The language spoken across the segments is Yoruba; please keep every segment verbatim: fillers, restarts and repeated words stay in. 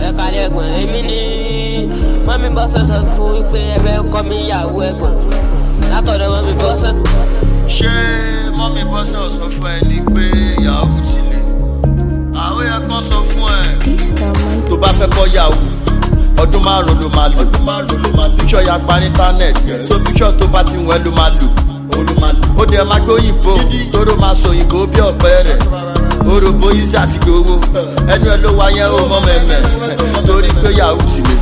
ẹ̀ka lẹ́gbọ̀n èmi ni mọ́mí bọ́sẹ̀ sọ fún wípé ẹgbẹ́ kọ́ mi ìyàwó ẹ̀gbọ́n látọ̀dọ̀ mọ́mí bọ́sẹ̀. ṣé mọ́mí bọ́sẹ̀ ò sọ fún ẹ ní pé ìyàwó ti lè àwọn yẹn kan sọ fún ẹ. tó bá fẹ́ kọ́ yahoo ọdún márùn-ún ló máa lò píṣọ̀ ya pa ní internet so píṣọ̀ tó bá ti wọ́n ló máa lò ó dẹ̀ máa gbóyìnbó tóró máa sọ òyìnbó bí ọ̀pẹ rẹ̀ orògbó yíṣẹ́ àti gbowó ẹnu ẹ ló wá yẹn ó mọ́ mẹ́mẹ́ torí pé yahoo ti lè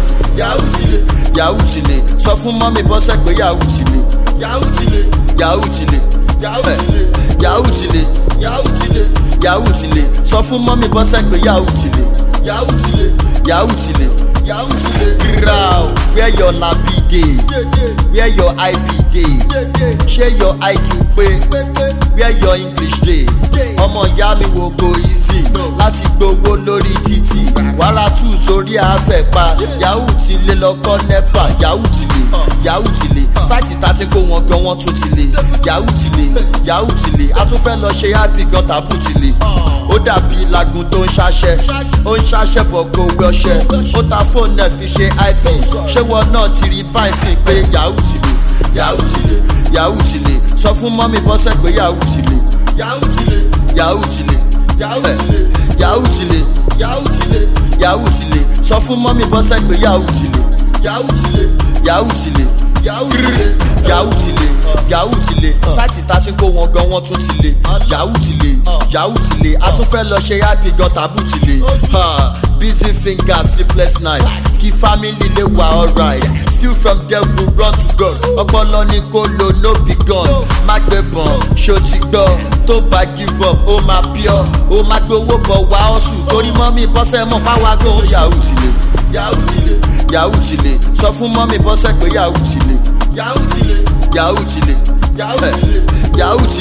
yahoo ti lè sọ fún mọ́mí bọ́sẹ̀ pé yahoo ti lè yahoo ti lè yahoo ti lè yahoo ti lè yahoo ti lè sọ fún mọ́mí bọ́sẹ̀ pé yahoo ti lè yahoo ti lè yahoo ti lè yahoo ti lè. Growl where your labi dey where your I P dey ṣé your I Q pé where your English dey ọmọ ìyá mi wo go easy láti gbowó lórí títì wàhálà tù sórí àfẹ́pá yahoo ti lè lọ́kọ́ nepa yahoo ti lè yahoo ti lè sáìtì tá ti kó wọn gan wọn tún ti lè yahoo ti lè yahoo ti lè a tún fẹ́ lọ ṣe happy gan tàbú ti lè ó dàbí lagun tó ń ṣaṣẹ́ ó ń ṣaṣẹ́ bọ̀ kó wé ọṣẹ ó ta fóònù ẹ̀ fi ṣe I P ṣé wọn náà ti rí báyìí sí pé yahoo ti lè yahoo ti lè yahoo ti lè sọ fún mọ́mí bọ́sẹ̀ pé yahoo ti lè yahoo ti lè yahoo ti lè yahoo ti lè yahoo ti lè yahoo ti lè yahoo ti lè sọ fún mọ́mí bọ́sẹ̀ pé yahoo ti lè yahoo ti lè yahoo ti lè yahoo ti lè yahoo ti lè yahoo ti lè sáìtì tá ti kó wọn gan wọn tún ti lè yahoo ti lè yahoo ti lè a tún fẹ́ lọ ṣe happy gan tàbú ti lè busy fingers sleepless night kí family lè wà alright still from devil run to God ọpọlọ ní kó lo no be gun má gbé bọ̀n ṣó ti gbọ́ tó bá give up ó máa pure ó máa gbowó bọ̀ wá ọ̀sùn torí mọ́mí bọ́sẹ̀ mọ̀ báwa gan ó yahoo ti lè yahoo ti lè yahoo ti lè sọ fún mọ́mí bọ́sẹ̀ pé yahoo ti lè yahoo ti lè yahoo ti lè yahoo ti lè yahoo ti lè.